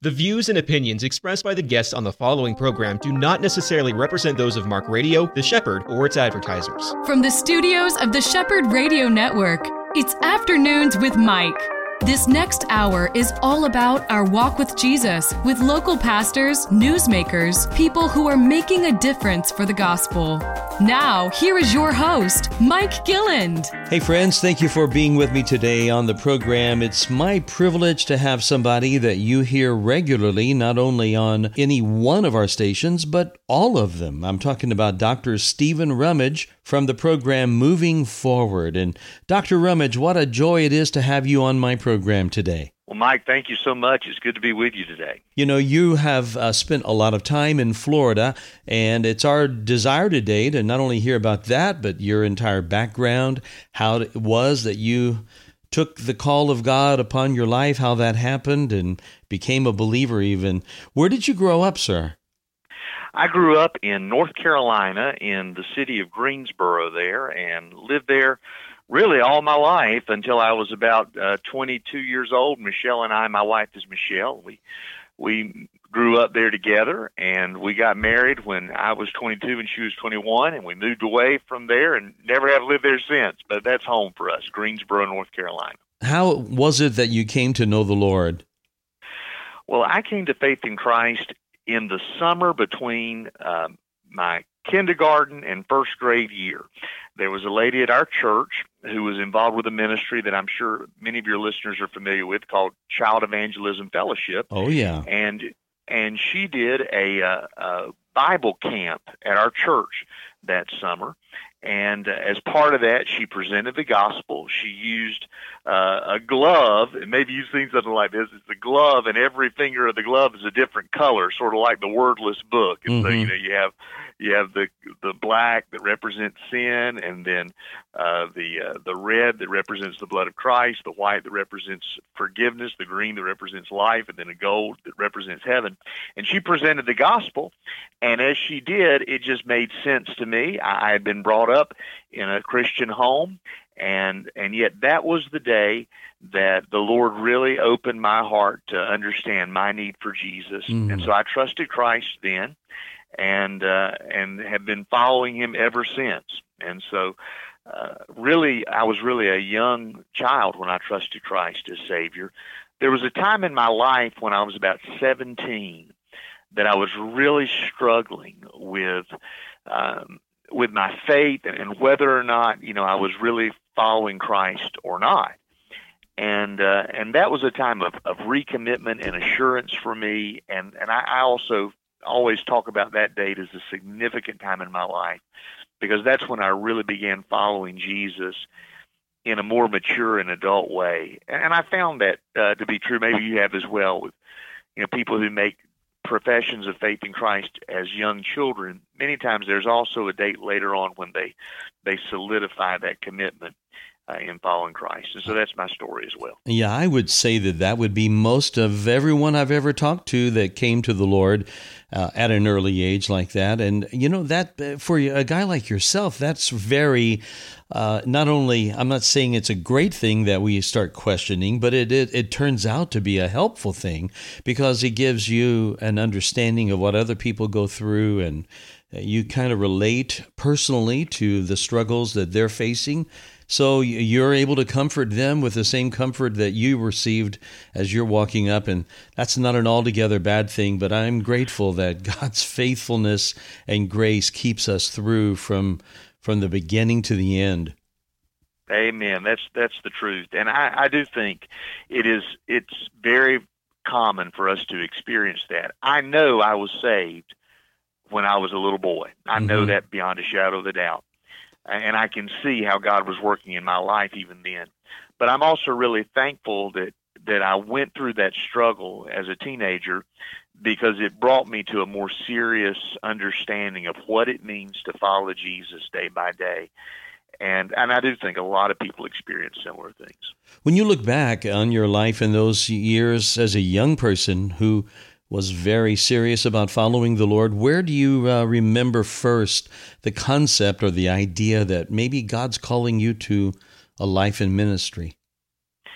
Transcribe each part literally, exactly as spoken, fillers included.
The views and opinions expressed by the guests on the following program do not necessarily represent those of Mark Radio, The Shepherd, or its advertisers. From the studios of the Shepherd Radio Network, it's Afternoons with Mike. This next hour is all about our walk with Jesus, with local pastors, newsmakers, people who are making a difference for the gospel. Now, here is your host, Mike Gilland. Hey friends, thank you for being with me today on the program. It's my privilege to have somebody that you hear regularly, not only on any one of our stations, but all of them. I'm talking about Doctor Stephen Rummage from the program Moving Forward. And Doctor Rummage, what a joy it is to have you on my program today. Well, Mike, thank you so much. It's good to be with you today. You know, you have uh, spent a lot of time in Florida, and it's our desire today to not only hear about that, but your entire background, how it was that you took the call of God upon your life, how that happened, and became a believer even. Where did you grow up, sir? I grew up in North Carolina in the city of Greensboro there and lived there really all my life until I was about uh, twenty-two years old. Michelle and I, my wife is Michelle, we we grew up there together, and we got married when I was twenty-two and she was twenty-one, and we moved away from there and never have lived there since. But that's home for us, Greensboro, North Carolina. How was it that you came to know the Lord? Well, I came to faith in Christ in the summer between uh, my kindergarten and first grade year. There was a lady at our church who was involved with a ministry that I'm sure many of your listeners are familiar with called Child Evangelism Fellowship. Oh, yeah. And and she did a, uh, a Bible camp at our church that summer. And uh, as part of that, she presented the gospel. She used uh, a glove, and maybe you've seen something like this. It's a glove, and every finger of the glove is a different color, sort of like the wordless book. And Mm-hmm. so, you know, you have you have the the black that represents sin, and then uh, the uh, the red that represents the blood of Christ, the white that represents forgiveness, the green that represents life, and then a gold that represents heaven. And she presented the gospel, and as she did, it just made sense to me. I, I had been brought up in a Christian home, and and yet that was the day that the Lord really opened my heart to understand my need for Jesus. Mm. And so I trusted Christ then, and uh, and have been following Him ever since. And so uh, really, I was really a young child when I trusted Christ as Savior. There was a time in my life when I was about seventeen that I was really struggling with um, with my faith and whether or not, you know, I was really following Christ or not. And uh, and that was a time of, of recommitment and assurance for me. And, and I, I also always talk about that date as a significant time in my life, because that's when I really began following Jesus in a more mature and adult way. And I found that uh, to be true. Maybe you have as well, with, you know, people who make professions of faith in Christ as young children. Many times there's also a date later on when they they solidify that commitment uh, in following Christ. And so that's my story as well. Yeah, I would say that that would be most of everyone I've ever talked to that came to the Lord uh, at an early age like that. And, you know, that for a guy like yourself, that's very, uh, not only, I'm not saying it's a great thing that we start questioning, but it, it, it turns out to be a helpful thing, because it gives you an understanding of what other people go through, and you kind of relate personally to the struggles that they're facing. So you're able to comfort them with the same comfort that you received as you're walking up. And that's not an altogether bad thing, but I'm grateful that God's faithfulness and grace keeps us through from from the beginning to the end. Amen. That's that's the truth. And I, I do think it is it's very common for us to experience that. I know I was saved when I was a little boy. I know Mm-hmm. that beyond a shadow of a doubt. And I can see how God was working in my life even then. But I'm also really thankful that, that I went through that struggle as a teenager, because it brought me to a more serious understanding of what it means to follow Jesus day by day. And and I do think a lot of people experience similar things. When you look back on your life in those years as a young person who was very serious about following the Lord, where do you uh, remember first the concept or the idea that maybe God's calling you to a life in ministry?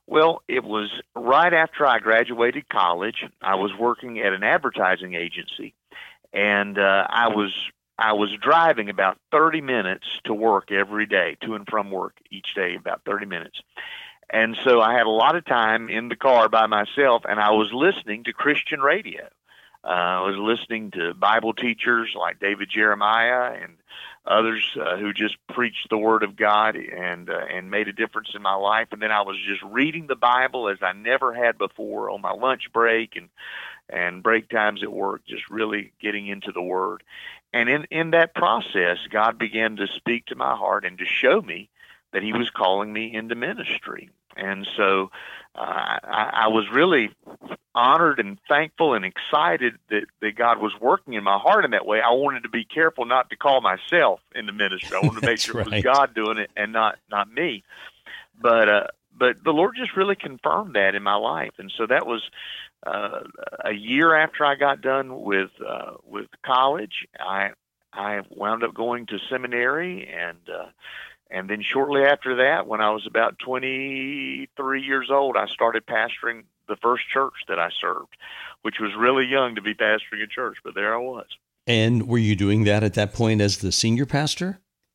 Well, it was right after I graduated college. I was working at an advertising agency, and uh, I was I was driving about thirty minutes to work every day, to and from work each day, about thirty minutes. And so I had a lot of time in the car by myself, and I was listening to Christian radio. Uh, I was listening to Bible teachers like David Jeremiah and others uh, who just preached the Word of God and uh, and made a difference in my life. And then I was just reading the Bible as I never had before on my lunch break and and break times at work, just really getting into the Word. And in, in that process, God began to speak to my heart and to show me that He was calling me into ministry. And so uh, I, I was really honored and thankful and excited that, that God was working in my heart in that way. I wanted to be careful not to call myself into ministry. I wanted to make sure it was right. God doing it and not not me. But uh, but the Lord just really confirmed that in my life. And so that was uh, a year after I got done with uh, with college. I I wound up going to seminary, and uh, And then shortly after that, when I was about twenty-three years old, I started pastoring the first church that I served, which was really young to be pastoring a church, but there I was. And were you doing that at that point as the senior pastor?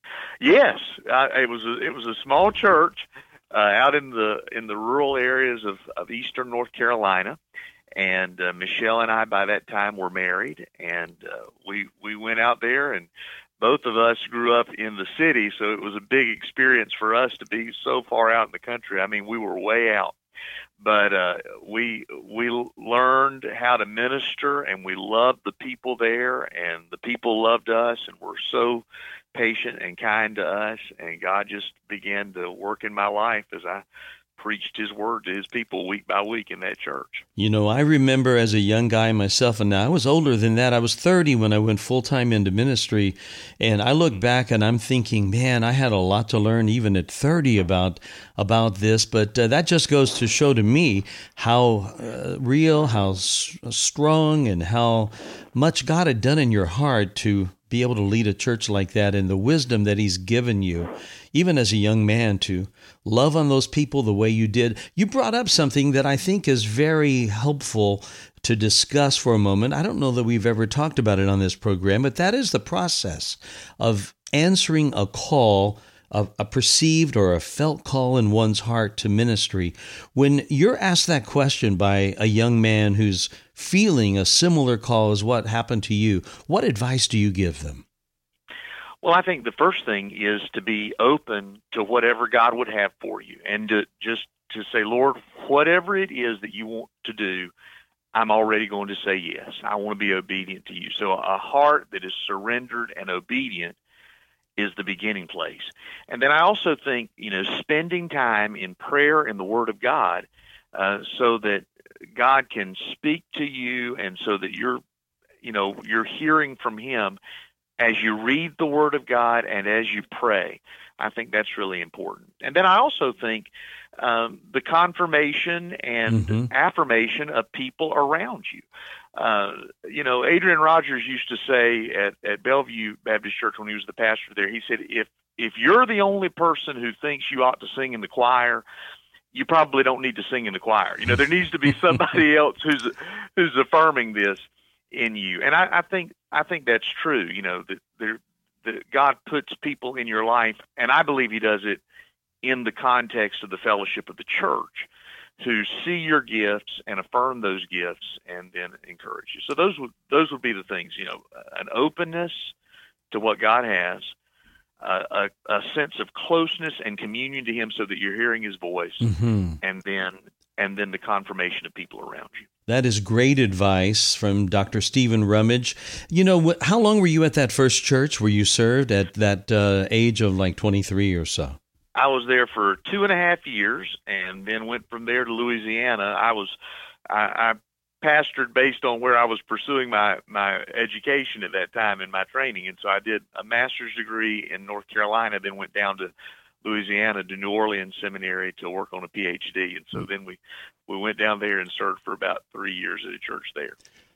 Yes, I, it was a, it was a small church uh, out in the in the rural areas of, of eastern North Carolina, and uh, Michelle and I by that time were married, and uh, we we went out there, and both of us grew up in the city, so it was a big experience for us to be so far out in the country. I mean, we were way out, but uh, we we learned how to minister, and we loved the people there, and the people loved us, and were so patient and kind to us, and God just began to work in my life as I preached His word to His people week by week in that church. You know, I remember as a young guy myself, and I was older than that. I was thirty when I went full-time into ministry, and I look back and I'm thinking, man, I had a lot to learn even at thirty about about this, but uh, that just goes to show to me how uh, real, how s- strong, and how much God had done in your heart to be able to lead a church like that, and the wisdom that He's given you, even as a young man, to love on those people the way you did. You brought up something that I think is very helpful to discuss for a moment. I don't know that we've ever talked about it on this program, but that is the process of answering a call, a, a perceived or a felt call in one's heart to ministry. When you're asked that question by a young man who's feeling a similar call as what happened to you, what advice do you give them? Well, I think the first thing is to be open to whatever God would have for you, and to just to say, Lord, whatever it is that you want to do, I'm already going to say yes. I want to be obedient to you. So a heart that is surrendered and obedient is the beginning place. And then I also think, you know, spending time in prayer and the Word of God uh, so that God can speak to you, and so that you're, you know, you're hearing from Him as you read the Word of God and as you pray. I think that's really important. And then I also think um, the confirmation and Mm-hmm. affirmation of people around you. Uh, you know, Adrian Rogers used to say at, at Bellevue Baptist Church when he was the pastor there, he said, if if you're the only person who thinks you ought to sing in the choir, you probably don't need to sing in the choir. You know, there needs to be somebody else who's who's affirming this in you. And I, I think I think that's true. You know, that there that God puts people in your life, and I believe He does it in the context of the fellowship of the church, to see your gifts and affirm those gifts and then encourage you. So those would those would be the things, you know, an openness to what God has, uh, a, a sense of closeness and communion to Him so that you're hearing His voice, Mm-hmm. and then and then the confirmation of people around you. That is great advice from Doctor Stephen Rummage. You know, wh- how long were you at that first church where you served at that uh, age of like twenty-three or so? I was there for two and a half years, and then went from there to Louisiana. I was, I, I pastored based on where I was pursuing my, my education at that time and my training. And so I did a master's degree in North Carolina, then went down to Louisiana to New Orleans Seminary to work on a P H D. And so then we, we went down there and served for about three years at a church there.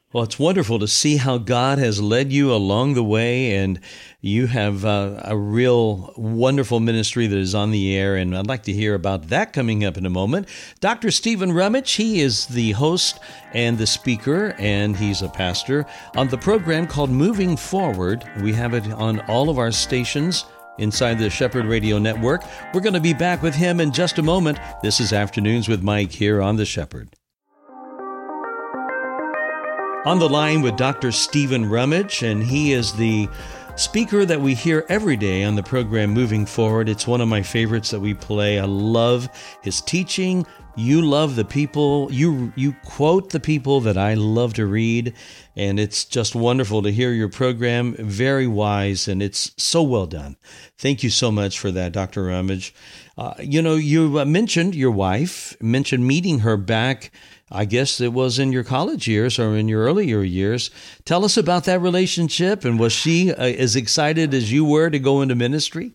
Well, it's wonderful to see how God has led you along the way, and you have uh, a real wonderful ministry that is on the air, and I'd like to hear about that coming up in a moment. Doctor Stephen Rummage, he is the host and the speaker, and he's a pastor on the program called Moving Forward. We have it on all of our stations inside the Shepherd Radio Network. We're going to be back with him in just a moment. This is Afternoons with Mike here on the Shepherd. On the line with Doctor Stephen Rummage, and he is the speaker that we hear every day on the program Moving Forward. It's one of my favorites that we play. I love his teaching. You love the people. You you quote the people that I love to read, and it's just wonderful to hear your program. Very wise, and it's so well done. Thank you so much for that, Doctor Rummage. Uh, you know, you mentioned your wife, mentioned meeting her back, I guess it was in your college years or in your earlier years. Tell us about that relationship, and was she uh, as excited as you were to go into ministry?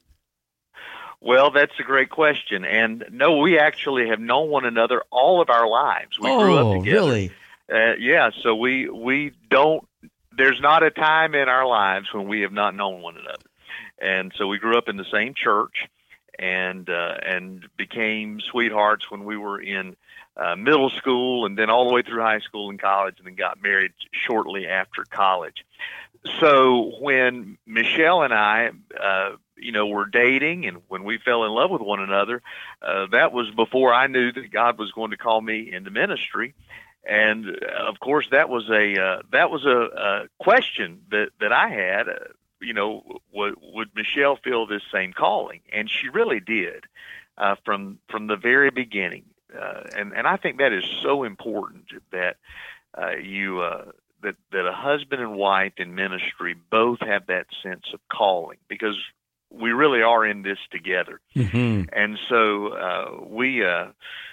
Well, that's a great question. And no, we actually have known one another all of our lives. We oh, grew up together. Really? Uh, yeah, so we, we don't, there's not a time in our lives when we have not known one another. And so we grew up in the same church and uh, and became sweethearts when we were in uh, middle school, and then all the way through high school and college, and then got married shortly after college. So when Michelle and I, uh, you know, were dating, and when we fell in love with one another, uh, that was before I knew that God was going to call me into ministry. And uh, of course, that was a uh, that was a, a question that that I had. Uh, you know, w- would Michelle feel this same calling? And she really did, uh, from from the very beginning. Uh, and and I think that is so important that uh, you. Uh, That, that a husband and wife in ministry both have that sense of calling, because we really are in this together. Mm-hmm. And so uh, we uh,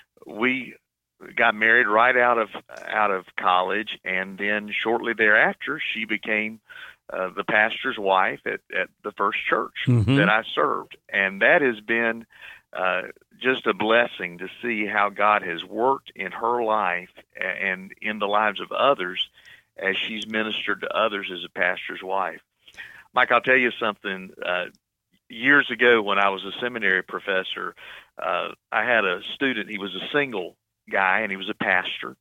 we got married right out of out of college, and then shortly thereafter, she became uh, the pastor's wife at, at the first church mm-hmm. that I served, and that has been uh, just a blessing to see how God has worked in her life and in the lives of others as she's ministered to others as a pastor's wife. Mike, I'll tell you something. Uh, years ago when I was a seminary professor, uh, I had a student. He was a single guy, and he was a pastor.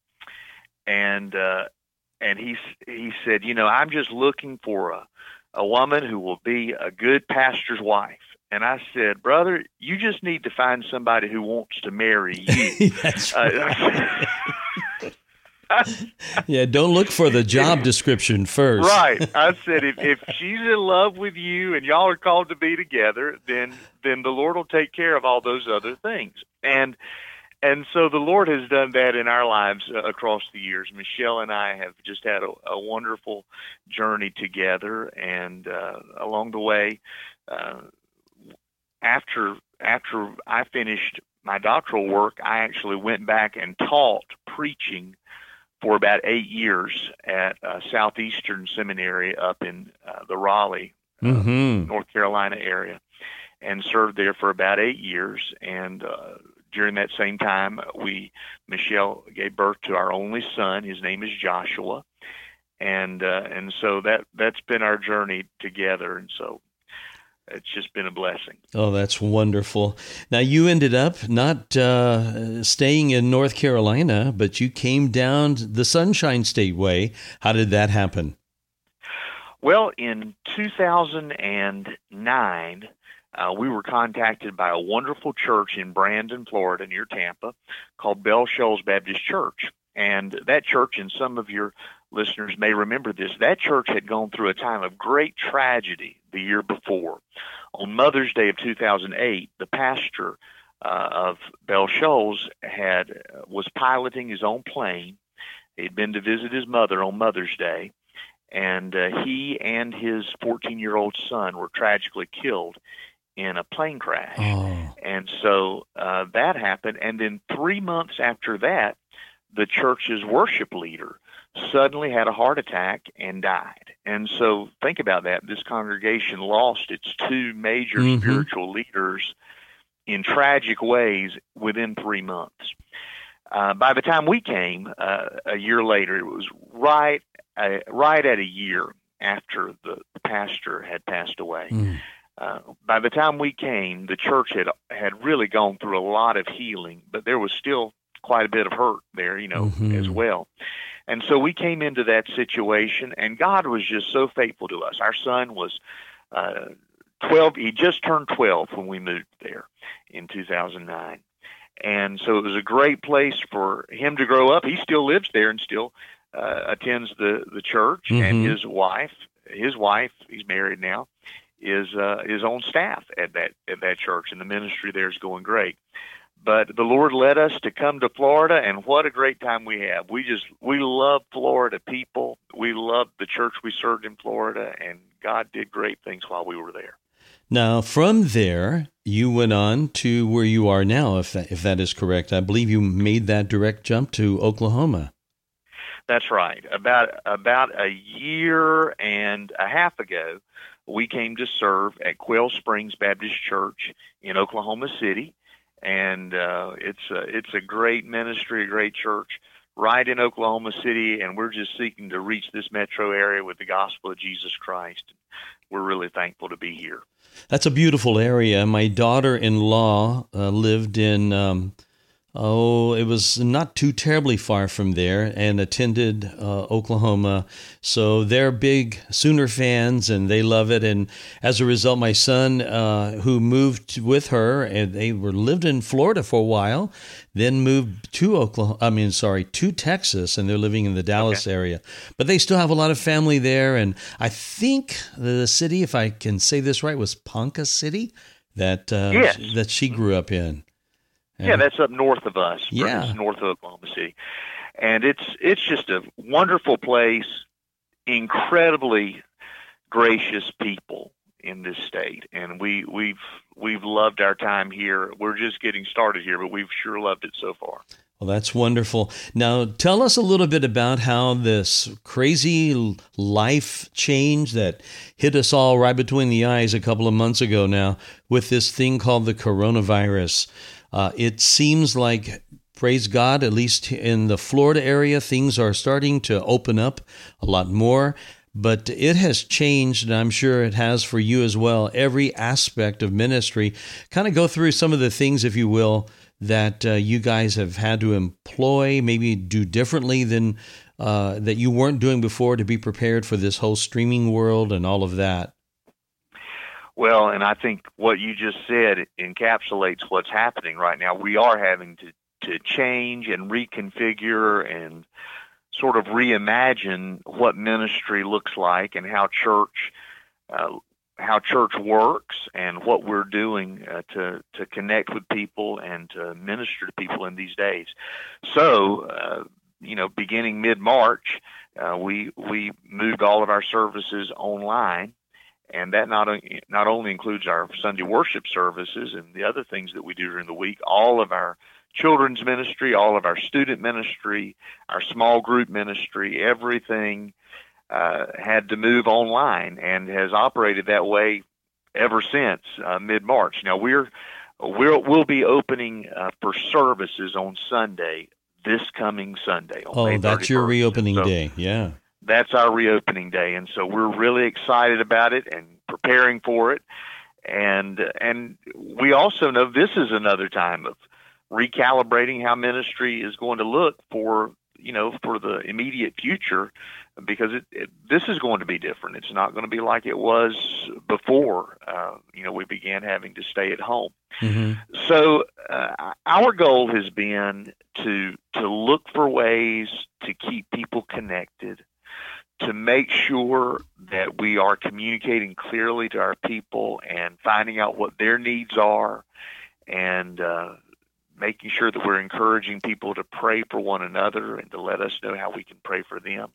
And uh, and he, he said, you know, I'm just looking for a, a woman who will be a good pastor's wife. And I said, brother, you just need to find somebody who wants to marry you. That's right. Uh, yeah, don't look for the job description first. Right. I said, if, if she's in love with you and y'all are called to be together, then then the Lord will take care of all those other things. And and so the Lord has done that in our lives uh, across the years. Michelle and I have just had a, a wonderful journey together, and uh, along the way, uh, after after I finished my doctoral work, I actually went back and taught preaching for about eight years at uh, Southeastern Seminary up in uh, the Raleigh, uh, mm-hmm. North Carolina area, and served there for about eight years. And uh, during that same time, we Michelle gave birth to our only son. His name is Joshua, and uh, and so that that's been our journey together. And so it's just been a blessing. Oh, that's wonderful. Now, you ended up not uh, staying in North Carolina, but you came down the Sunshine State way. How did that happen? Well, in two thousand nine, uh, we were contacted by a wonderful church in Brandon, Florida, near Tampa, called Bell Shoals Baptist Church. And that church, and some of your listeners may remember this, that church had gone through a time of great tragedy the year before. On Mother's Day of two thousand eight, the pastor uh, of Bell Shoals had uh, was piloting his own plane. He'd been to visit his mother on Mother's Day, and uh, he and his fourteen-year-old son were tragically killed in a plane crash. Oh. And so uh, that happened, and then three months after that, the church's worship leader suddenly had a heart attack and died. And so think about that. This congregation lost its two major mm-hmm. spiritual leaders in tragic ways within three months. Uh, by the time we came uh, a year later, it was right uh, right at a year after the pastor had passed away. Mm. Uh, by the time we came, the church had had really gone through a lot of healing, but there was still quite a bit of hurt there, you know, Mm-hmm. as well. And so we came into that situation, and God was just so faithful to us. Our son was uh, twelve. He just turned twelve when we moved there in two thousand nine. And so it was a great place for him to grow up. He still lives there and still uh, attends the, the church. Mm-hmm. And his wife, his wife, he's married now, is uh, is on staff at that at that church, and the ministry there is going great. But the Lord led us to come to Florida, and what a great time we have. We just, we love Florida people. We love the church we served in Florida, and God did great things while we were there. Now, from there, you went on to where you are now, if that, if that is correct. I believe you made that direct jump to Oklahoma. That's right. About about a year and a half ago, we came to serve at Quail Springs Baptist Church in Oklahoma City. And uh, it's a, it's a great ministry, a great church right in Oklahoma City, and we're just seeking to reach this metro area with the gospel of Jesus Christ. We're really thankful to be here. That's a beautiful area. My daughter-in-law uh, lived in, um, oh, it was not too terribly far from there, and attended uh, Oklahoma. So they're big Sooner fans, and they love it. And as a result, my son, uh, who moved with her, and they were lived in Florida for a while, then moved to Oklahoma. I mean, sorry, to Texas, and they're living in the Dallas Okay. area. But they still have a lot of family there, and I think the city, if I can say this right, was Ponca City that uh, Yes. that she grew up in. Yeah, that's up north of us. Yeah. It's north of Oklahoma City. And it's it's just a wonderful place, incredibly gracious people in this state. And we, we've we've loved our time here. We're just getting started here, but we've sure loved it so far. Well, that's wonderful. Now, tell us a little bit about how this crazy life change that hit us all right between the eyes a couple of months ago now with this thing called the coronavirus. Uh, it seems like, praise God, at least in the Florida area, things are starting to open up a lot more. But it has changed, and I'm sure it has for you as well, every aspect of ministry. Kind of go through some of the things, if you will, that uh, you guys have had to employ, maybe do differently than uh, that you weren't doing before to be prepared for this whole streaming world and all of that. Well, and I think what you just said encapsulates what's happening right now. We are having to, to change and reconfigure and sort of reimagine what ministry looks like and how church uh, how church works and what we're doing uh, to to connect with people and to minister to people in these days. So, uh, you know, beginning mid-March, uh, we we moved all of our services online. And that not, not only includes our Sunday worship services and the other things that we do during the week, all of our children's ministry, all of our student ministry, our small group ministry, everything uh, had to move online and has operated that way ever since uh, mid-March. Now, we're, we're, we'll be opening uh, for services on Sunday, this coming Sunday. On Oh, May that's your thirty-first. reopening So, day. Yeah. That's our reopening day, and so we're really excited about it and preparing for it. And and we also know this is another time of recalibrating how ministry is going to look for, you know, for the immediate future, because it, it this is going to be different. It's not going to be like it was before, uh, you know, we began having to stay at home. Mm-hmm. So uh, our goal has been to to look for ways to keep people connected, to make sure that we are communicating clearly to our people and finding out what their needs are, and uh, making sure that we're encouraging people to pray for one another and to let us know how we can pray for them.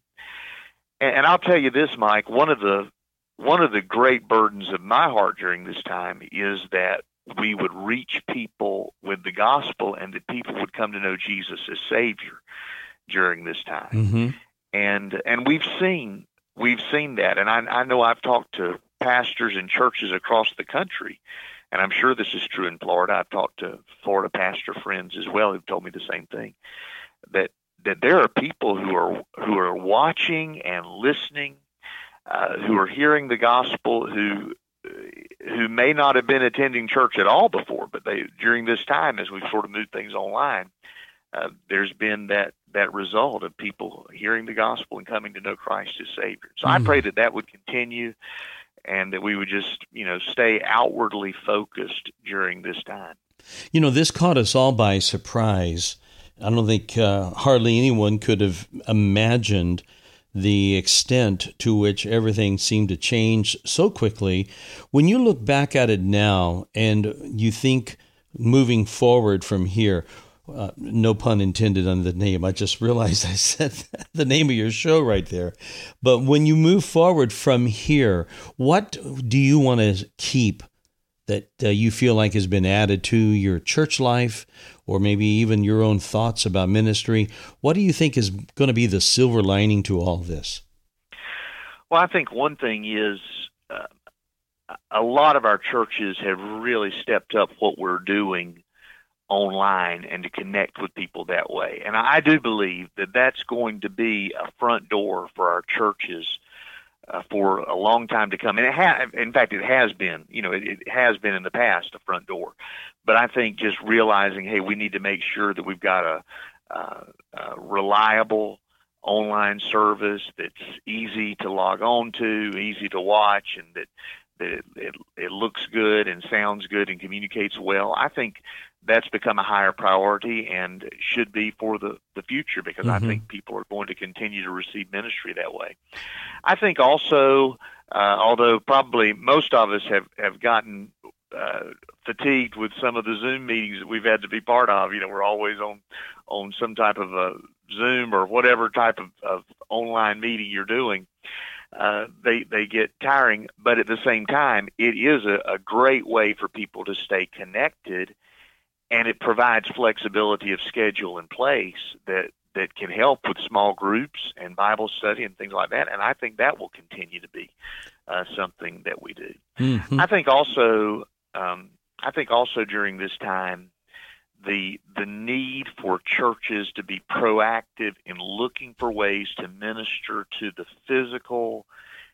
And, and I'll tell you this, Mike, one of the one of the great burdens of my heart during this time is that we would reach people with the gospel and that people would come to know Jesus as Savior during this time. Mm-hmm. And and we've seen we've seen that, and I, I know I've talked to pastors and churches across the country, and I'm sure this is true in Florida. I've talked to Florida pastor friends as well who've told me the same thing, that that there are people who are who are watching and listening, uh, who are hearing the gospel, who who may not have been attending church at all before, but they during this time, as we've sort of moved things online, uh, there's been that that result of people hearing the gospel and coming to know Christ as Savior. So mm. I pray that that would continue, and that we would just, you know, stay outwardly focused during this time. You know, this caught us all by surprise. I don't think uh, hardly anyone could have imagined the extent to which everything seemed to change so quickly. When you look back at it now and you think moving forward from here, uh, no pun intended on the name, I just realized I said the name of your show right there. But when you move forward from here, what do you want to keep that uh, you feel like has been added to your church life, or maybe even your own thoughts about ministry? What do you think is going to be the silver lining to all this? Well, I think one thing is uh, a lot of our churches have really stepped up what we're doing online and to connect with people that way. And I do believe that that's going to be a front door for our churches Uh, for a long time to come. And it ha- in fact, it has been, you know, it, it has been in the past, a front door. But I think just realizing, hey, we need to make sure that we've got a, uh, a reliable online service that's easy to log on to, easy to watch, and that, that it, it, it looks good and sounds good and communicates well. I think that's become a higher priority and should be for the, the future, because mm-hmm. I think people are going to continue to receive ministry that way. I think also, uh, although probably most of us have, have gotten uh, fatigued with some of the Zoom meetings that we've had to be part of, you know, we're always on, on some type of a Zoom or whatever type of, of online meeting you're doing. Uh, they, they get tiring, but at the same time, it is a, a great way for people to stay connected. And it provides flexibility of schedule in place that, that can help with small groups and Bible study and things like that. And I think that will continue to be uh, something that we do. Mm-hmm. I think also, um, I think also during this time, the the need for churches to be proactive in looking for ways to minister to the physical,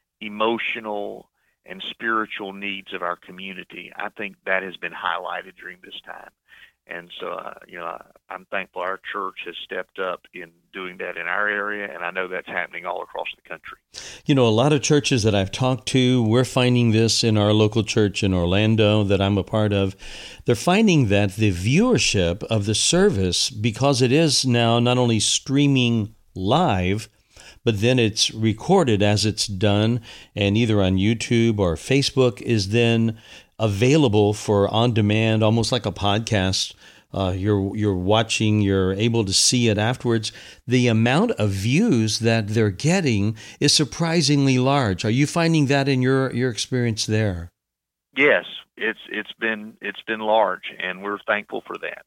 emotional, and spiritual needs of our community, I think that has been highlighted during this time. And so, uh, you know, I, I'm thankful our church has stepped up in doing that in our area, and I know that's happening all across the country. You know, a lot of churches that I've talked to, we're finding this in our local church in Orlando that I'm a part of. They're finding that the viewership of the service, because it is now not only streaming live, but then it's recorded as it's done, and either on YouTube or Facebook is then available for on demand, almost like a podcast. Uh, you're you're watching, you're able to see it afterwards. The amount of views that they're getting is surprisingly large. Are you finding that in your, your experience there? Yes, it's it's been it's been large, and we're thankful for that.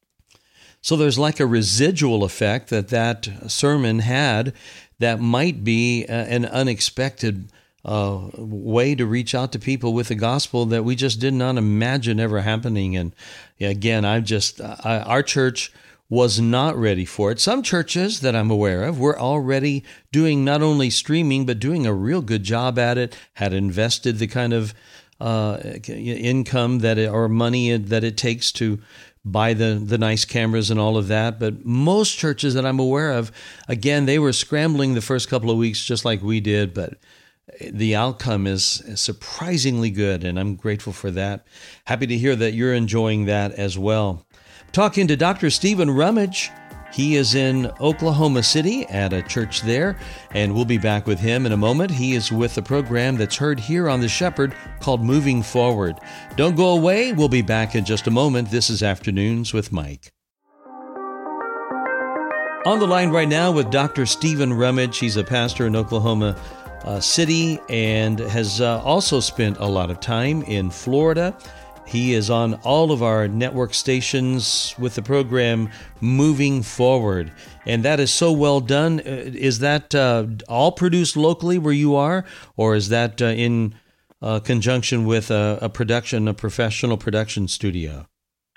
So there's like a residual effect that that sermon had that might be uh, an unexpected uh, way to reach out to people with the gospel that we just did not imagine ever happening. And again, I've just, I, our church was not ready for it. Some churches that I'm aware of were already doing not only streaming, but doing a real good job at it, had invested the kind of uh, income that it, or money that it takes to buy the, the nice cameras and all of that. But most churches that I'm aware of, again, they were scrambling the first couple of weeks just like we did, but the outcome is surprisingly good, and I'm grateful for that. Happy to hear that you're enjoying that as well. Talking to Doctor Stephen Rummage. He is in Oklahoma City at a church there, and we'll be back with him in a moment. He is with a program that's heard here on The Shepherd called Moving Forward. Don't go away. We'll be back in just a moment. This is Afternoons with Mike. On the line right now with Doctor Stephen Rummage. He's a pastor in Oklahoma uh, City and has uh, also spent a lot of time in Florida. He is on all of our network stations with the program Moving Forward, and that is so well done. Is that uh, all produced locally where you are, or is that uh, in uh, conjunction with a, a production, a professional production studio?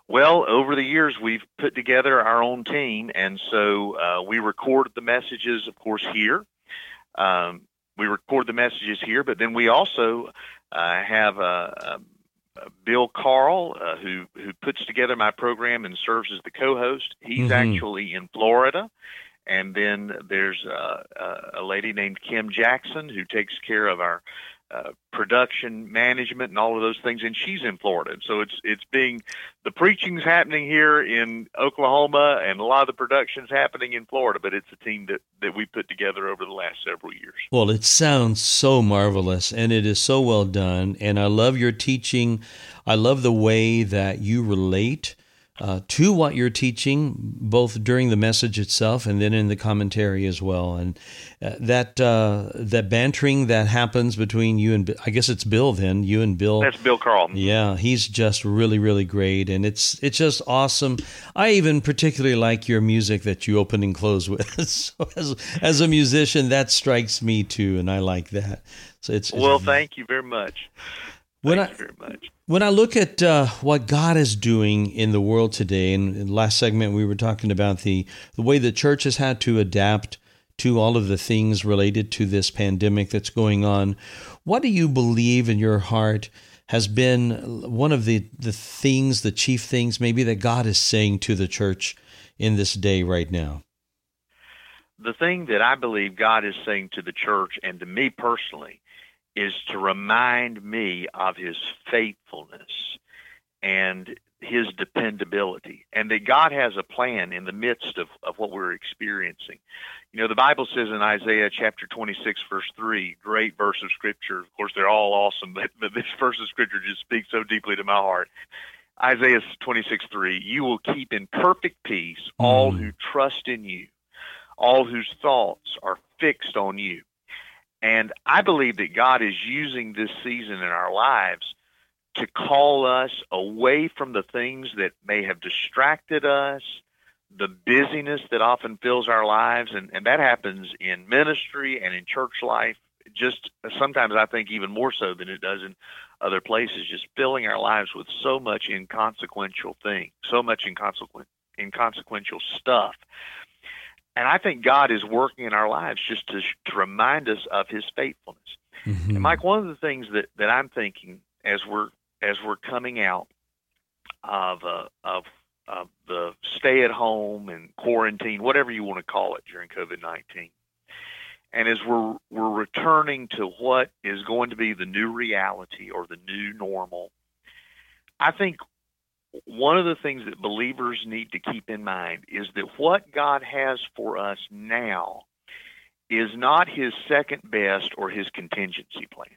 Well, over the years, we've put together our own team, and so uh, we record the messages, of course, here. Um, we record the messages here, but then we also uh, have a, a, a Bill Carl, uh, who who puts together my program and serves as the co-host. He's Mm-hmm. actually in Florida. And then there's uh, a lady named Kim Jackson who takes care of our uh, production management and all of those things, and she's in Florida. And so it's it's being the preaching's happening here in Oklahoma, and a lot of the production's happening in Florida. But it's a team that that we put together over the last several years. Well, it sounds so marvelous, and it is so well done. And I love your teaching. I love the way that you relate Uh, to what you're teaching, both during the message itself and then in the commentary as well. And uh, that uh, that bantering that happens between you and, I guess it's Bill then, you and Bill. That's Bill Carl. Yeah, he's just really, really great. And it's it's just awesome. I even particularly like your music that you open and close with. So as, as a musician, that strikes me too, and I like that. So it's, it's Well, thank you very much. When Thank I, you very much. When I look at uh, what God is doing in the world today, and in the last segment we were talking about the, the way the church has had to adapt to all of the things related to this pandemic that's going on, what do you believe in your heart has been one of the, the things, the chief things maybe that God is saying to the church in this day right now? The thing that I believe God is saying to the church and to me personally is to remind me of his faithfulness and his dependability, and that God has a plan in the midst of, of what we're experiencing. You know, the Bible says in Isaiah chapter twenty-six, verse three, great verse of Scripture. Of course, they're all awesome, but, but this verse of Scripture just speaks so deeply to my heart. Isaiah twenty-six, three, you will keep in perfect peace all Mm. who trust in you, all whose thoughts are fixed on you. And I believe that God is using this season in our lives to call us away from the things that may have distracted us, the busyness that often fills our lives, and, and that happens in ministry and in church life, just sometimes I think even more so than it does in other places, just filling our lives with so much inconsequential things, so much inconsequent, inconsequential stuff. And I think God is working in our lives just to, to remind us of his faithfulness. Mm-hmm. And Mike, one of the things that, that I'm thinking as we're as we're coming out of uh, of of the stay at home and quarantine, whatever you want to call it, during COVID nineteen, and as we're we're returning to what is going to be the new reality or the new normal, I think one of the things that believers need to keep in mind is that what God has for us now is not his second best or his contingency plan.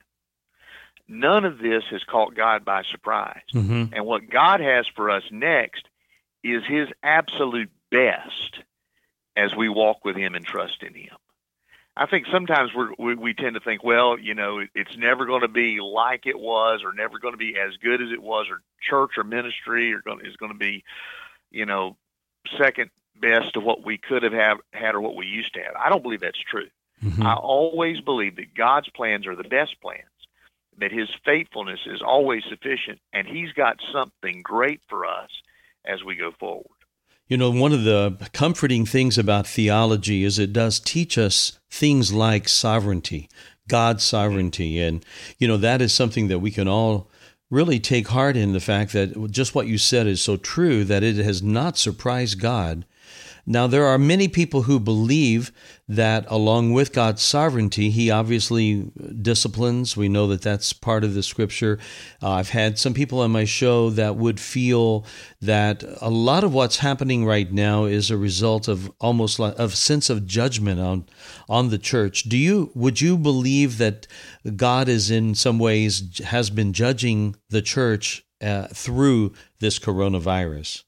None of this has caught God by surprise. Mm-hmm. And what God has for us next is his absolute best as we walk with him and trust in him. I think sometimes we're, we we tend to think, well, you know, it, it's never going to be like it was, or never going to be as good as it was, or church or ministry are going, is going to be, you know, second best to what we could have have, had or what we used to have. I don't believe that's true. Mm-hmm. I always believe that God's plans are the best plans, that his faithfulness is always sufficient, and he's got something great for us as we go forward. You know, one of the comforting things about theology is it does teach us things like sovereignty, God's sovereignty. And, you know, that is something that we can all really take heart in, the fact that just what you said is so true, that it has not surprised God. Now, there are many people who believe that along with God's sovereignty, he obviously disciplines. We know that that's part of the scripture. Uh, I've had some people on my show that would feel that a lot of what's happening right now is a result of almost like a sense of judgment on, on the church. Do you, would you believe that God is in some ways has been judging the church uh, through this coronavirus?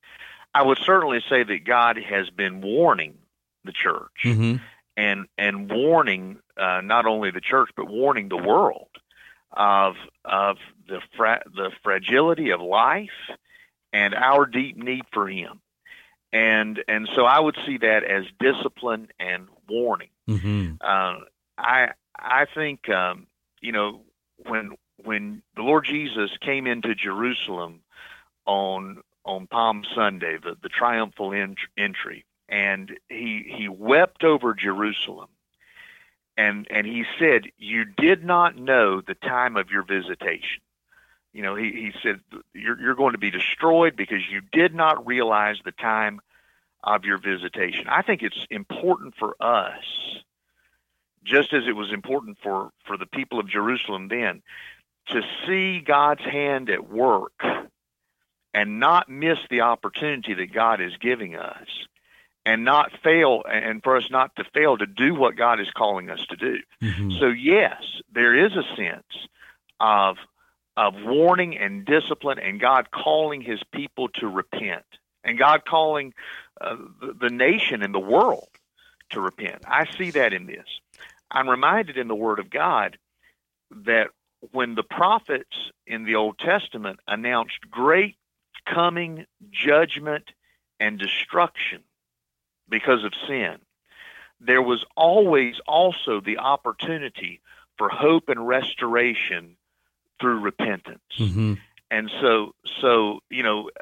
I would certainly say that God has been warning the church, Mm-hmm. and and warning uh, not only the church but warning the world of of the fra- the fragility of life and our deep need for Him, and and so I would see that as discipline and warning. Mm-hmm. Uh, I I think um, you know when when the Lord Jesus came into Jerusalem on on Palm Sunday, the, the triumphal ent- entry, and he he wept over Jerusalem, and and he said, "You did not know the time of your visitation." You know, he, he said, you're, you're going to be destroyed because you did not realize the time of your visitation. I think it's important for us, just as it was important for, for the people of Jerusalem then, to see God's hand at work and not miss the opportunity that God is giving us, and not fail, and for us not to fail to do what God is calling us to do. Mm-hmm. So yes, there is a sense of of warning and discipline, and God calling his people to repent, and God calling uh, the, the nation and the world to repent. I see that in this. I'm reminded in the Word of God that when the prophets in the Old Testament announced great coming judgment and destruction because of sin, there was always also the opportunity for hope and restoration through repentance. Mm-hmm. And so, so you know,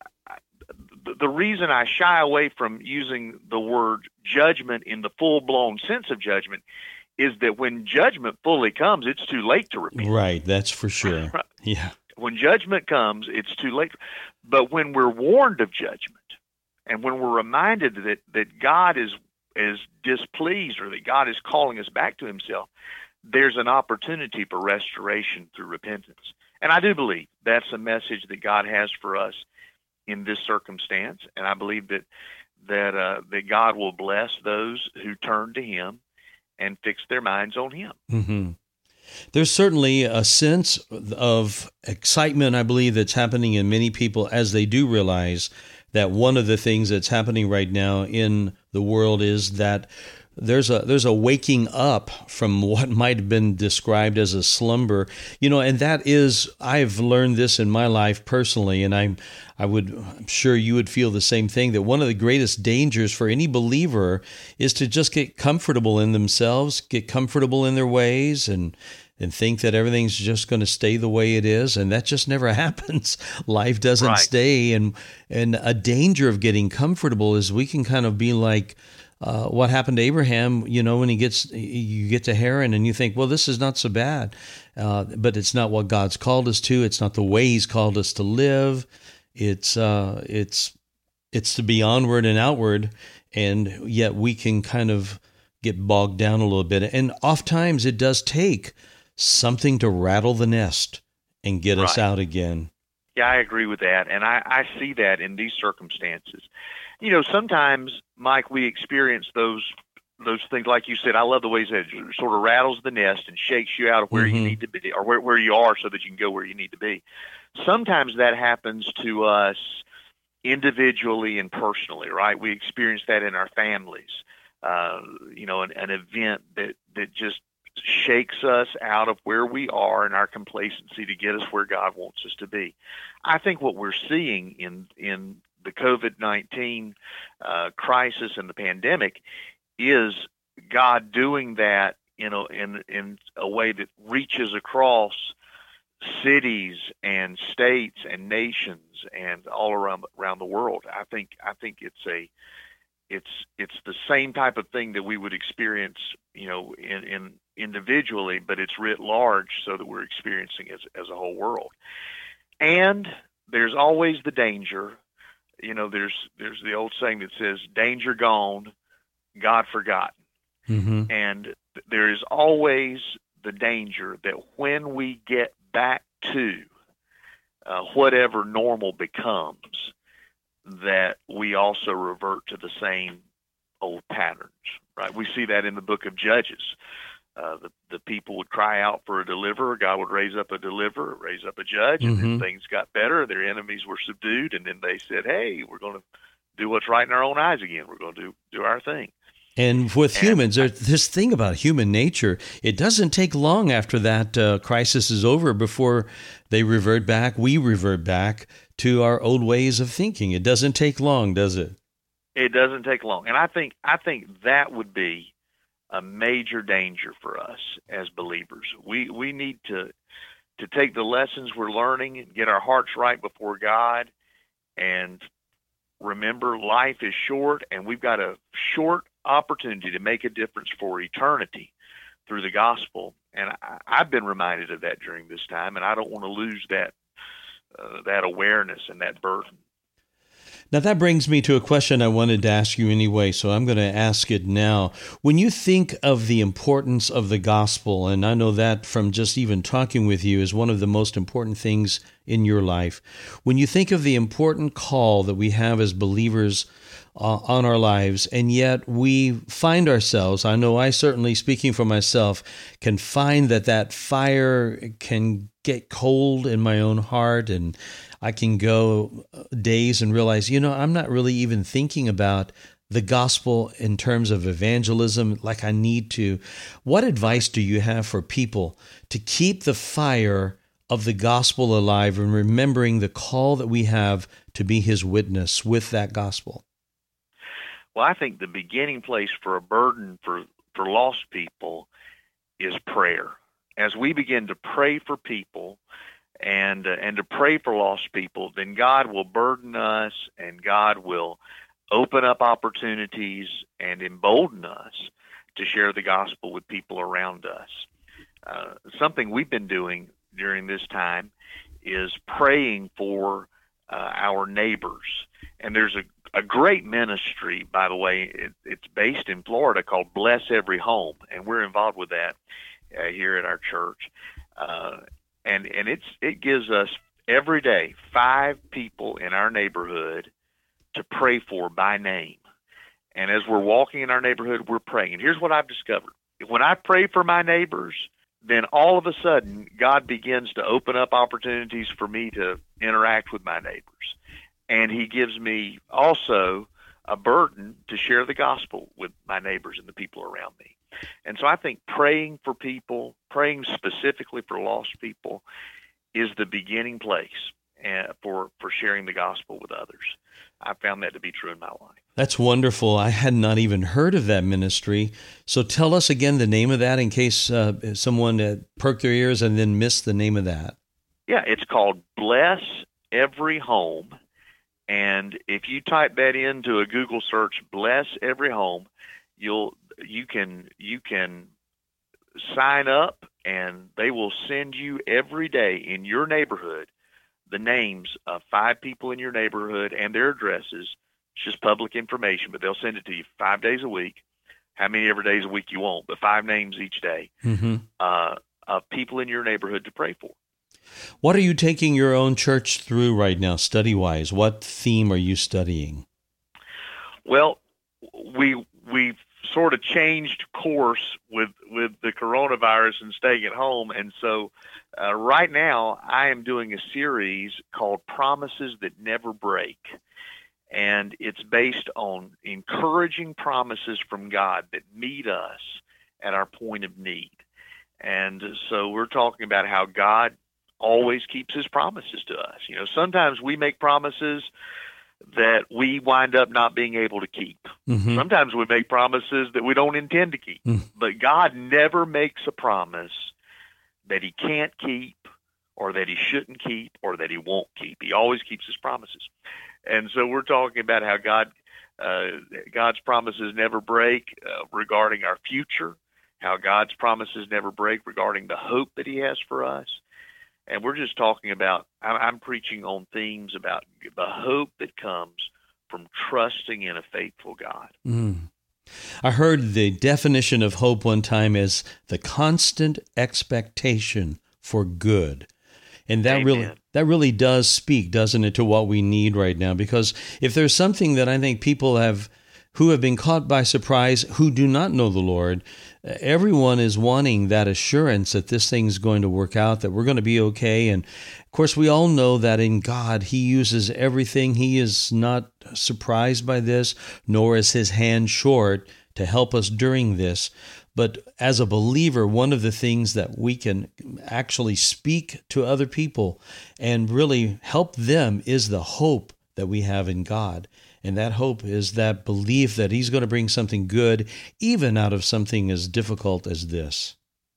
the, the reason I shy away from using the word judgment in the full-blown sense of judgment is that when judgment fully comes, it's too late to repent. Right, that's for sure. Yeah. When judgment comes, it's too late. But when we're warned of judgment, and when we're reminded that, that God is is displeased, or that God is calling us back to himself, there's an opportunity for restoration through repentance. And I do believe that's a message that God has for us in this circumstance. And I believe that that uh, that God will bless those who turn to him and fix their minds on him. Mm-hmm. There's certainly a sense of excitement, I believe, that's happening in many people as they do realize that one of the things that's happening right now in the world is that There's a there's a waking up from what might have been described as a slumber, you know, and that is, I've learned this in my life personally, and I'm I would I'm sure you would feel the same thing, that one of the greatest dangers for any believer is to just get comfortable in themselves, get comfortable in their ways, and and think that everything's just going to stay the way it is, and that just never happens. Life doesn't right. stay, and and a danger of getting comfortable is we can kind of be like, Uh, what happened to Abraham, you know, when he gets, you get to Haran and you think, well, this is not so bad, uh, but it's not what God's called us to. It's not the way he's called us to live. It's, uh, it's, it's to be onward and outward. And yet we can kind of get bogged down a little bit. And oftentimes it does take something to rattle the nest and get right. us out again. Yeah, I agree with that. And I, I see that in these circumstances. You know, sometimes, Mike, we experience those those things, like you said. I love the ways that it sort of rattles the nest and shakes you out of where mm-hmm. you need to be, or where, where you are, so that you can go where you need to be. Sometimes that happens to us individually and personally, right? We experience that in our families. Uh, you know, an, an event that, that just shakes us out of where we are in our complacency to get us where God wants us to be. I think what we're seeing in in the COVID nineteen uh, crisis and the pandemic is God doing that, you know, in in a way that reaches across cities and states and nations and all around around the world. I think I think it's a it's it's the same type of thing that we would experience, you know, in, in individually, but it's writ large, so that we're experiencing as as a whole world. And there's always the danger. You know, there's there's the old saying that says, danger gone, God forgotten. Mm-hmm. And th- there is always the danger that when we get back to uh, whatever normal becomes, that we also revert to the same old patterns, right? We see that in the book of Judges. Uh, the, the people would cry out for a deliverer. God would raise up a deliverer, raise up a judge, and mm-hmm. then things got better. Their enemies were subdued, and then they said, hey, we're going to do what's right in our own eyes again. We're going to do, do our thing. And with and, humans, there's this thing about human nature, it doesn't take long after that uh, crisis is over before they revert back, we revert back to our old ways of thinking. It doesn't take long, does it? It doesn't take long. And I think I think that would be a major danger for us as believers. We we need to to take the lessons we're learning and get our hearts right before God, And remember, life is short, and we've got a short opportunity to make a difference for eternity through the gospel. And I, I've been reminded of that during this time, and I don't want to lose that uh, that awareness and that burden. Now, that brings me to a question I wanted to ask you anyway, so I'm going to ask it now. When you think of the importance of the gospel, and I know that from just even talking with you is one of the most important things in your life, when you think of the important call that we have as believers uh, on our lives, and yet we find ourselves, I know I certainly, speaking for myself, can find that that fire can get cold in my own heart, and I can go days and realize, you know, I'm not really even thinking about the gospel in terms of evangelism like I need to. What advice do you have for people to keep the fire of the gospel alive and remembering the call that we have to be his witness with that gospel? Well, I think the beginning place for a burden for, for lost people is prayer. As we begin to pray for people, and uh, and to pray for lost people, then God will burden us, and God will open up opportunities and embolden us to share the gospel with people around us. Uh, something we've been doing during this time is praying for uh, our neighbors. And there's a, a great ministry, by the way, it, it's based in Florida called Bless Every Home, and we're involved with that uh, here at our church. Uh, And and it's it gives us every day five people in our neighborhood to pray for by name. And as we're walking in our neighborhood, we're praying. And here's what I've discovered. When I pray for my neighbors, then all of a sudden, God begins to open up opportunities for me to interact with my neighbors. And he gives me also a burden to share the gospel with my neighbors and the people around me. And so I think praying for people, praying specifically for lost people, is the beginning place uh, for, for sharing the gospel with others. I found that to be true in my life. That's wonderful. I had not even heard of that ministry. So tell us again the name of that in case uh, someone uh, perked their ears and then missed the name of that. Yeah, it's called Bless Every Home. And if you type that into a Google search, Bless Every Home, you'll you can you can sign up, and they will send you every day in your neighborhood the names of five people in your neighborhood and their addresses. It's just public information, but they'll send it to you five days a week, how many ever days a week you want, but five names each day mm-hmm. uh, of people in your neighborhood to pray for. What are you taking your own church through right now, study-wise? What theme are you studying? Well, we we've sort of changed course with, with the coronavirus and staying at home. And so uh, right now I am doing a series called Promises That Never Break. And it's based on encouraging promises from God that meet us at our point of need. And so we're talking about how God always keeps his promises to us. You know, sometimes we make promises that we wind up not being able to keep. Mm-hmm. Sometimes we make promises that we don't intend to keep. Mm. But God never makes a promise that he can't keep, or that he shouldn't keep, or that he won't keep. He always keeps his promises. And so we're talking about how God, uh, God's promises never break uh, regarding our future, how God's promises never break regarding the hope that he has for us. And we're just talking about, I'm preaching on themes about the hope that comes from trusting in a faithful God. Mm. I heard the definition of hope one time as the constant expectation for good. And that Amen. really that really does speak, doesn't it, to what we need right now? Because if there's something that I think people have who have been caught by surprise, who do not know the Lord, everyone is wanting that assurance that this thing's going to work out, that we're going to be okay. And of course, we all know that in God, he uses everything. He is not surprised by this, nor is his hand short to help us during this. But as a believer, one of the things that we can actually speak to other people and really help them is the hope that we have in God. And that hope is that belief that he's going to bring something good, even out of something as difficult as this.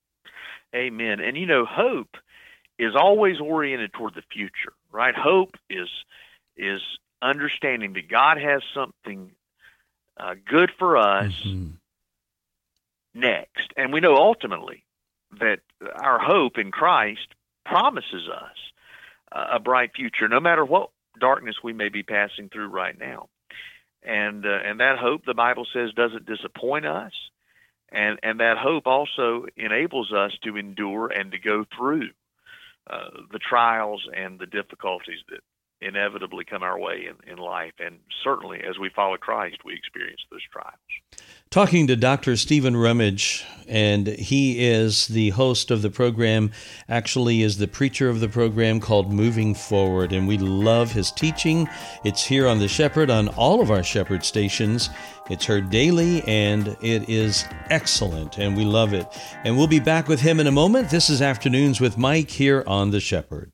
Amen. And you know, hope is always oriented toward the future, right? Hope is is understanding that God has something uh, good for us Mm-hmm. next. And we know ultimately that our hope in Christ promises us uh, a bright future, no matter what darkness we may be passing through right now. And uh, and that hope, the Bible says, doesn't disappoint us. And and that hope also enables us to endure and to go through uh, the trials and the difficulties that inevitably come our way in, in life. And certainly as we follow Christ, we experience those trials. Talking to Doctor Stephen Rummage, and he is the host of the program, actually is the preacher of the program called Moving Forward, and we love his teaching. It's here on The Shepherd, on all of our Shepherd stations. It's heard daily, and it is excellent, and we love it. And we'll be back with him in a moment. This is Afternoons with Mike here on The Shepherd.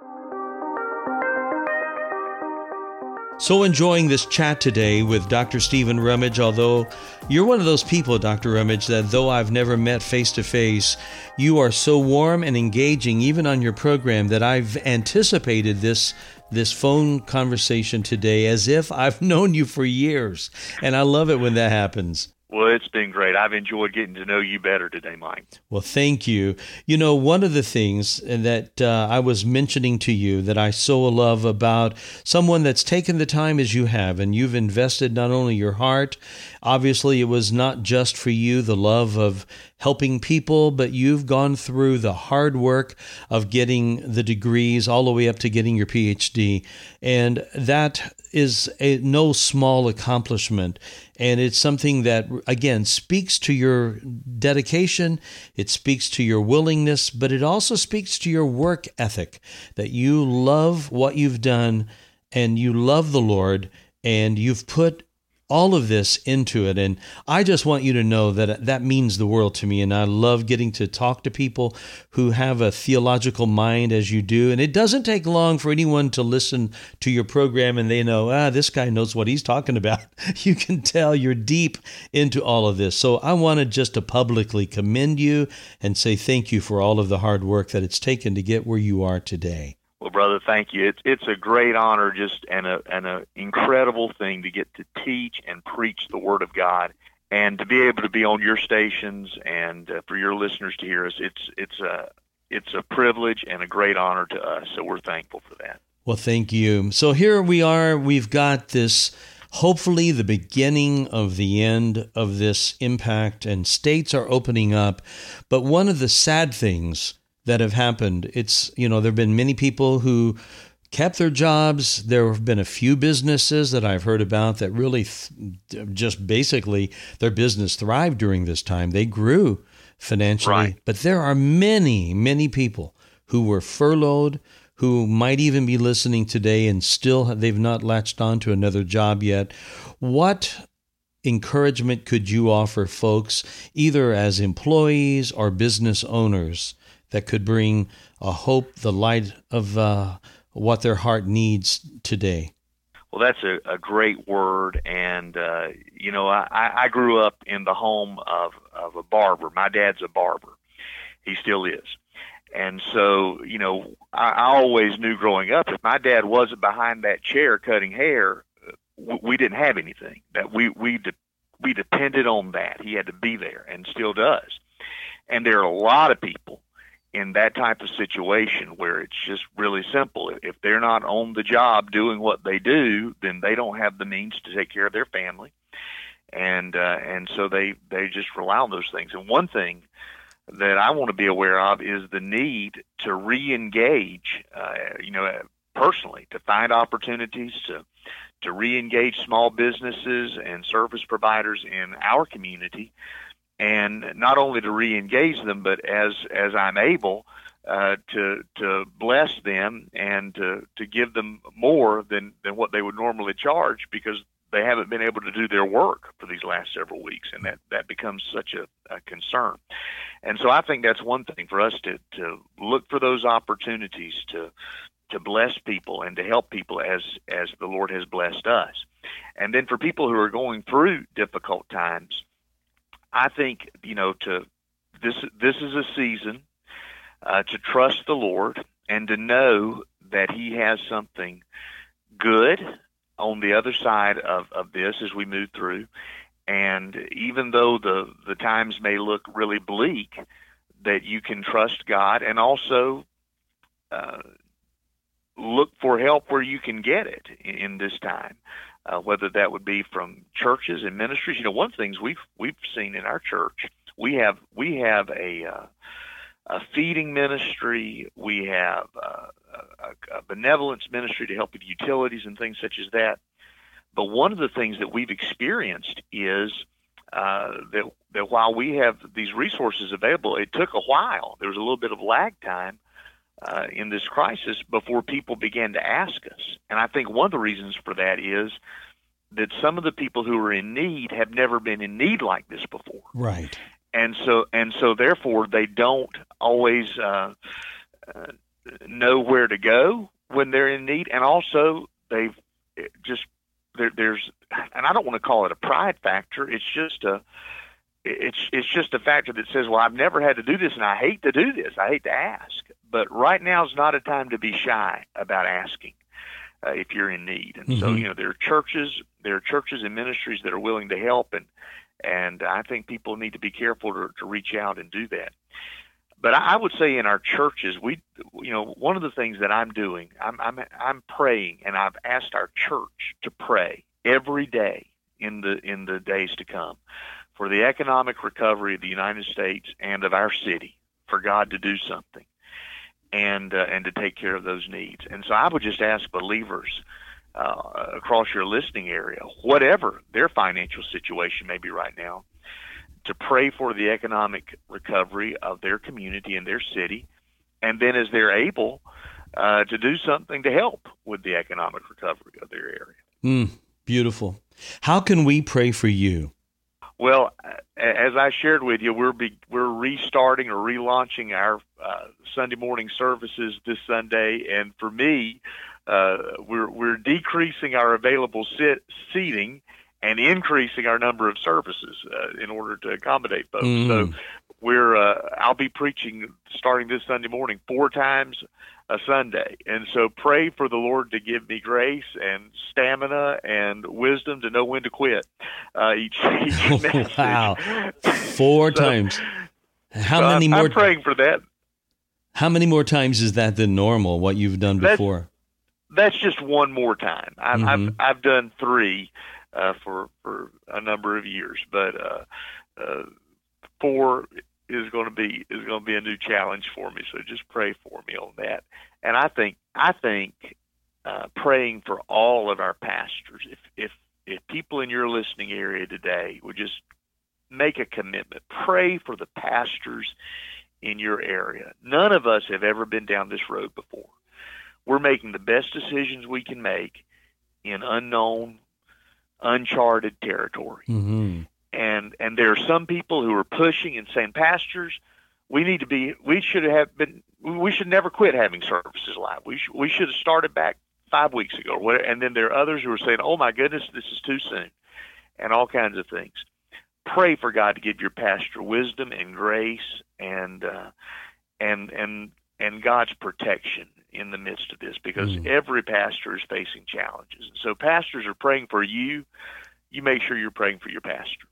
So enjoying this chat today with Doctor Stephen Rummage, although you're one of those people, Doctor Rummage, that though I've never met face-to-face, you are so warm and engaging, even on your program, that I've anticipated this this phone conversation today as if I've known you for years. And I love it when that happens. Well, it's been great. I've enjoyed getting to know you better today, Mike. Well, thank you. You know, one of the things that uh, I was mentioning to you that I so love about someone that's taken the time as you have, and you've invested not only your heart, obviously it was not just for you, the love of helping people, but you've gone through the hard work of getting the degrees all the way up to getting your P H D. And that is a no small accomplishment. And it's something that, again, speaks to your dedication, it speaks to your willingness, but it also speaks to your work ethic, that you love what you've done and you love the Lord and you've put all of this into it. And I just want you to know that that means the world to me. And I love getting to talk to people who have a theological mind as you do. And it doesn't take long for anyone to listen to your program and they know, ah, this guy knows what he's talking about. You can tell you're deep into all of this. So I wanted just to publicly commend you and say thank you for all of the hard work that it's taken to get where you are today. Well, brother, thank you. It's it's a great honor, just and a and a incredible thing to get to teach and preach the Word of God, and to be able to be on your stations and uh, for your listeners to hear us. It's it's a it's a privilege and a great honor to us. So we're thankful for that. Well, thank you. So here we are. We've got this. Hopefully the beginning of the end of this impact, and states are opening up. But one of the sad things that have happened, it's, you know, there have been many people who kept their jobs. There have been a few businesses that I've heard about that really th- just basically their business thrived during this time. They grew financially. Right. But there are many, many people who were furloughed, who might even be listening today and still they've not latched on to another job yet. What encouragement could you offer folks, either as employees or business owners, that could bring a hope, the light of uh, what their heart needs today? Well, that's a, a great word. And, uh, you know, I, I grew up in the home of, of a barber. My dad's a barber. He still is. And so, you know, I, I always knew growing up, if my dad wasn't behind that chair cutting hair, we, we didn't have anything. That we we de- we depended on that. He had to be there, and still does. And there are a lot of people in that type of situation where it's just really simple. If they're not on the job doing what they do, then they don't have the means to take care of their family, and uh, and so they they just rely on those things. And one thing that I want to be aware of is the need to re-engage, uh, you know, personally, to find opportunities to to re-engage small businesses and service providers in our community, and not only to re-engage them, but as as I'm able uh, to to bless them and to to give them more than than what they would normally charge, because they haven't been able to do their work for these last several weeks, and that, that becomes such a, a concern. And so I think that's one thing for us to, to look for those opportunities to to bless people and to help people as as the Lord has blessed us. And then for people who are going through difficult times, I think, you know, to this this is a season uh, to trust the Lord and to know that He has something good on the other side of, of this as we move through. And even though the, the times may look really bleak, that you can trust God and also uh, look for help where you can get it in, in this time, uh, whether that would be from churches and ministries. You know, one of the things we've we've seen in our church, we have we have a uh, a feeding ministry, we have uh, a, a benevolence ministry to help with utilities and things such as that. But one of the things that we've experienced is uh, that that while we have these resources available, it took a while. There was a little bit of lag time uh, in this crisis before people began to ask us. And I think one of the reasons for that is that some of the people who are in need have never been in need like this before. Right. And so, and so, therefore, they don't always uh, uh, know where to go when they're in need, and also they've just there, there's, and I don't want to call it a pride factor. It's just a, it's it's just a factor that says, well, I've never had to do this, and I hate to do this. I hate to ask, but right now is not a time to be shy about asking uh, if you're in need. And mm-hmm. so, you know, there are churches, there are churches and ministries that are willing to help, and. And I think people need to be careful to, to reach out and do that. But I would say in our churches, we, you know, one of the things that I'm doing, I'm, I'm, I'm praying, and I've asked our church to pray every day in the in the days to come for the economic recovery of the United States and of our city, for God to do something, and uh, and to take care of those needs. And so I would just ask believers Uh, across your listening area, whatever their financial situation may be right now, to pray for the economic recovery of their community and their city, and then as they're able, uh, to do something to help with the economic recovery of their area. Mm, beautiful. How can we pray for you? Well, as I shared with you, we're be, we're restarting or relaunching our uh, Sunday morning services this Sunday, and for me, uh, we're we're decreasing our available sit, seating and increasing our number of services uh, in order to accommodate folks. Mm. So we're uh, I'll be preaching starting this Sunday morning four times a Sunday, and so pray for the Lord to give me grace and stamina and wisdom to know when to quit uh, each, each message. Wow, four so, times. How so many I'm, more? I'm praying for that. How many more times is that than normal? What you've done before? That's, that's just one more time. I've mm-hmm. I've, I've done three uh, for for a number of years, but uh, uh, four is going to be is going to be a new challenge for me. So just pray for me on that. And I think I think uh, praying for all of our pastors. If if if people in your listening area today would just make a commitment, pray for the pastors in your area. None of us have ever been down this road before. We're making the best decisions we can make in unknown, uncharted territory. Mm-hmm. And and there are some people who are pushing and saying, pastors, we need to be, we should have been, we should never quit having services live. We should, we should have started back five weeks ago. And then there are others who are saying, oh my goodness, this is too soon, and all kinds of things. Pray for God to give your pastor wisdom and grace and uh, and and and God's protection in the midst of this, because mm. every pastor is facing challenges. So pastors are praying for you. You make sure you're praying for your pastor.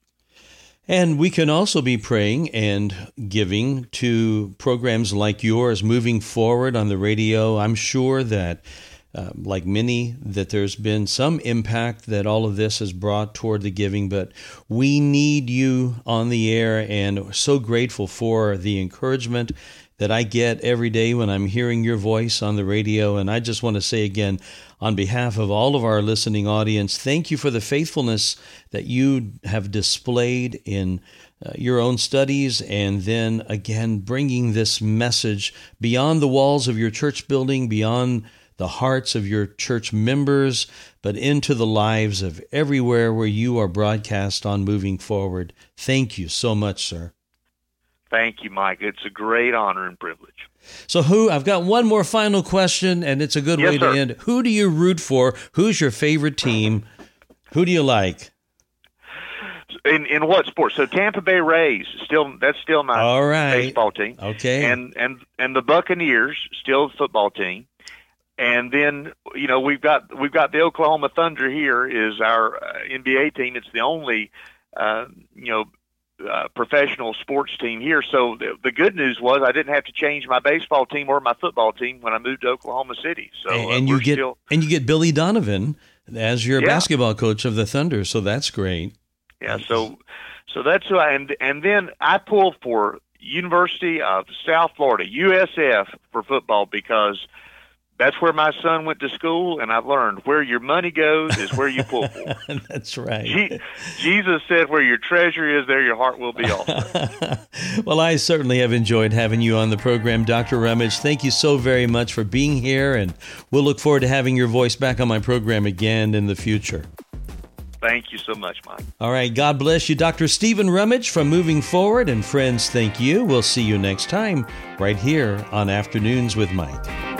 And we can also be praying and giving to programs like yours moving forward on the radio. I'm sure that, uh, like many, that there's been some impact that all of this has brought toward the giving, but we need you on the air, and so grateful for the encouragement that I get every day when I'm hearing your voice on the radio. And I just want to say again, on behalf of all of our listening audience, thank you for the faithfulness that you have displayed in uh, your own studies, and then again bringing this message beyond the walls of your church building, beyond the hearts of your church members, but into the lives of everywhere where you are broadcast on moving forward. Thank you so much, sir. Thank you, Mike. It's a great honor and privilege. So who, I've got one more final question, and it's a good yes, way sir. to end. Who do you root for? Who's your favorite team? Who do you like? In in what sport? So Tampa Bay Rays, still that's still my All right. baseball team. Okay. And and and the Buccaneers, still the football team. And then, you know, we've got we've got the Oklahoma Thunder here is our uh, N B A team. It's the only, uh, you know, uh, professional sports team here. So the, the good news was I didn't have to change my baseball team or my football team when I moved to Oklahoma City. So and, uh, and you get still, and you get Billy Donovan as your yeah. basketball coach of the Thunder. So that's great. Yeah. So so that's who I and and then I pulled for University of South Florida, U S F, for football because that's where my son went to school, and I've learned where your money goes is where you pull for. That's right. Je- Jesus said, where your treasure is, there your heart will be also. Well, I certainly have enjoyed having you on the program, Doctor Rummage. Thank you so very much for being here, and we'll look forward to having your voice back on my program again in the future. Thank you so much, Mike. All right. God bless you, Doctor Stephen Rummage from Moving Forward. And friends, thank you. We'll see you next time right here on Afternoons with Mike.